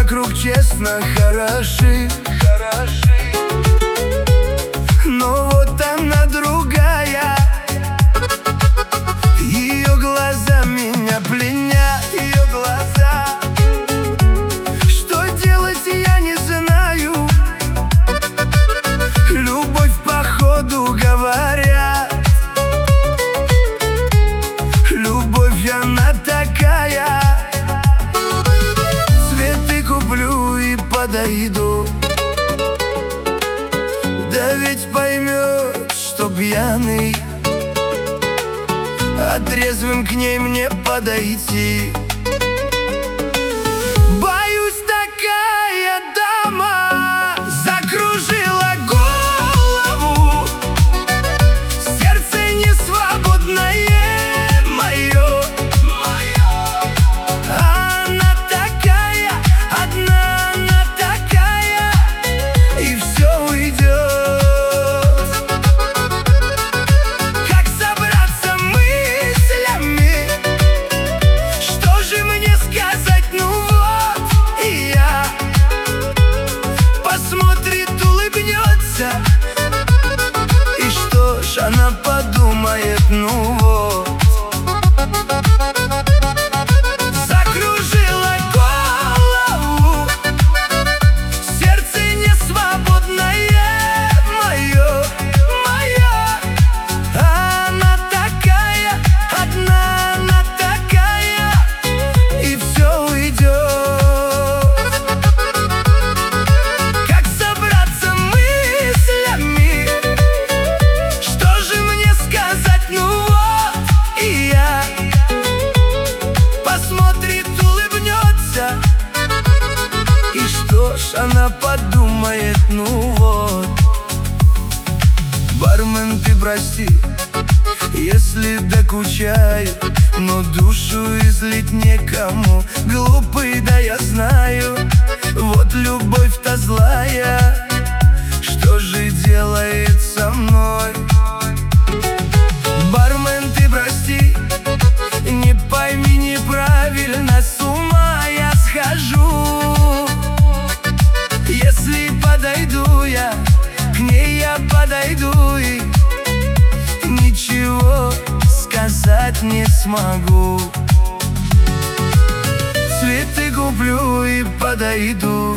вокруг честно хороши, но вот она другая. Ее глаза меня пленят, ее глаза. Что делать, я не знаю. Любовь походу говорят. Любовь она такая. Цветы куплю и подойду. Да ведь поймет, что пьяный, а трезвым к ней мне подойти. Боюсь, такая дама закружила голову. Сердце не свободное мое. Она такая, одна она такая, и все уйдет. Как собраться мыслями? Что же мне сказать? Ну вот и я. Посмотрит, улыбнется, и что ж она подумает? Ну вот. Закружила голову. Сердце не свободное мое. Она такая, одна она такая, и все уйдет. Как собраться мыслями? Что же мне сказать? Ну вот и я. Посмотрит, улыбнется, и что ж она подумает? Ну вот. Бармен, ты прости, если докучаю, но душу излить некому. Глупый, да я знаю, вот любовь-то злая. Что же делает со мной? Бармен, ты прости, не пойми неправильно, с ума я схожу. Если подойду я, к ней я подойду, и ничего сказать не смогу. Цветы куплю и подойду.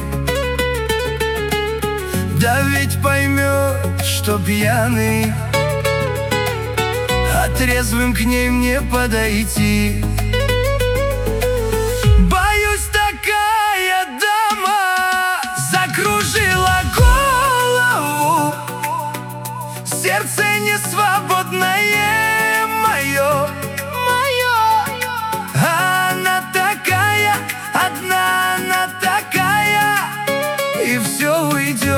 Да ведь поймет, что пьяный, а трезвым к ней мне подойти. Боюсь, такая дама закружила голову. Сердце не свободное мое. Она такая, одна она такая, и все уйдет.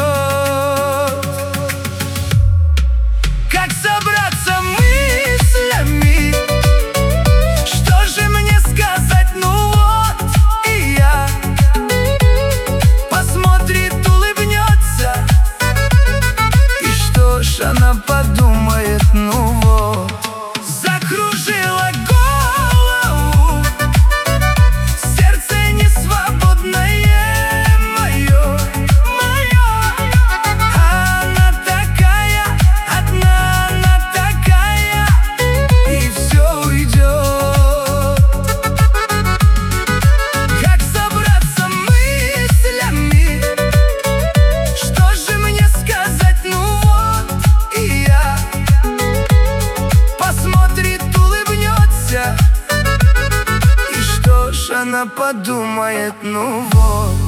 Как собраться мыслями? Что же мне сказать? Ну вот и я. Посмотрит, улыбнется, и что ж она подумает? Ну вот. Закружила голову. Сердце не свободное мое. Она такая, одна она такая, и все уйдет. Как собраться мыслями? Что же мне сказать? Ну вот и я. Посмотрит, улыбнется, и что ж она подумает? Ну вот.